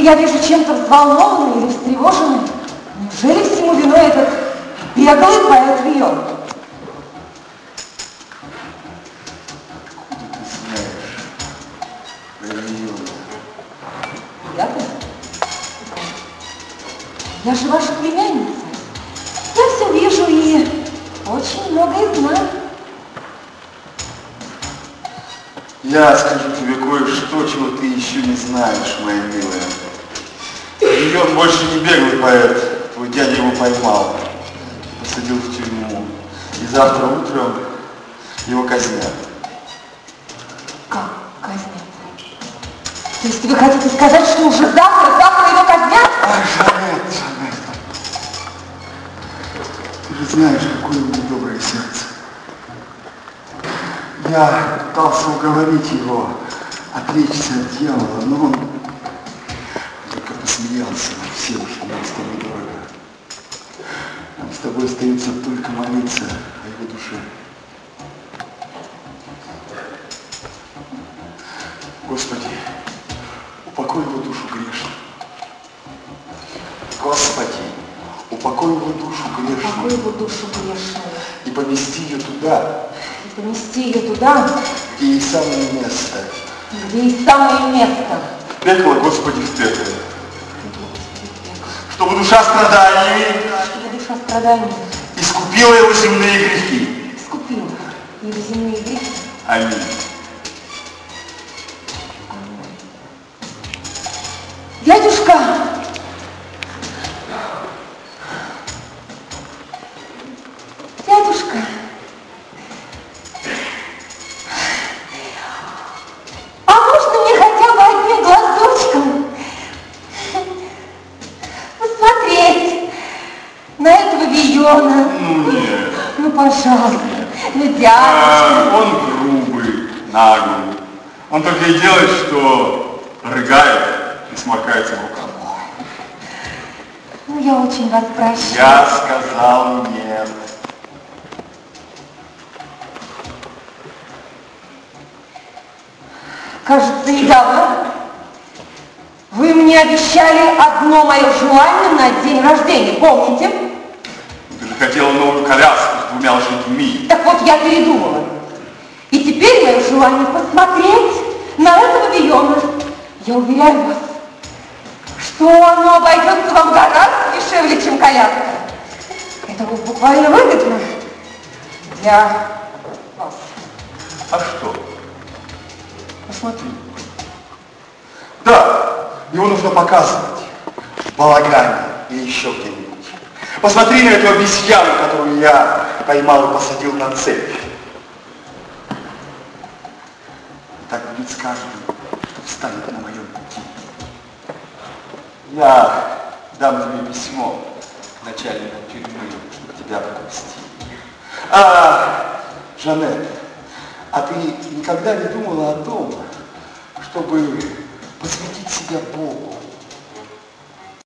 я вижу чем-то взволнованный или встревоженный. Неужели всему виной этот беглый поэт Вион? Откуда ты знаешь про Виона? Я-то? Я же ваша племянница. Я все вижу и очень многое знаю. Я скажу тебе кое-что, чего ты еще не знаешь, моя милая. Вион больше не беглый поэт. Твой дядя его поймал, посадил в тюрьму. И завтра утром его казнят. Как казнят? То есть вы хотите сказать, что уже завтра его казнят? Ах, Жанет. Ты же знаешь, какое у него доброе сердце. Я пытался уговорить его отречься от дьявола, но он только посмеялся. Все уж нам с тобой дорого. Нам с тобой остается только молиться о его душе. Господи, упокой его душу грешную. Господи, упокой его душу грешную. Упокой его душу грешную. И помести ее туда. И помести ее туда, где ей самое место. Где ей самое место. В пекло, Господи, в пекло. Чтобы душа страданиями искупила его земные грехи. Искупила его земные грехи. Аминь. Дядюшка! Дядюшка! А можно мне хотя бы одним глазочком посмотреть на этого Виона? Ну нет. Ну, пожалуйста. Ну, дядюшка. Он грубый, наглый. Он только и делает, что рыгает и сморкается в руках. Ну, я очень вас прощаю. Я сказал нет. Кажется, недавно вы мне обещали одно мое желание на день рождения, помните? Ты же хотела новую коляску с 2 лошадьми. Так вот, я передумала. И теперь мое желание посмотреть на этого Виона. Я уверяю вас, что оно обойдется вам гораздо дешевле, чем коляска. Это буквально выгодно для вас. А что? Посмотри. Да, его нужно показывать в балагане или еще где-нибудь. Посмотри на эту обезьяну, которую я поймал и посадил на цепь. Так будет с каждым, кто встанет на моем пути. Я дам тебе письмо начальнику тюрьмы, чтобы тебя пропустили. Жанет, а ты никогда не думала о том, чтобы посвятить себя Богу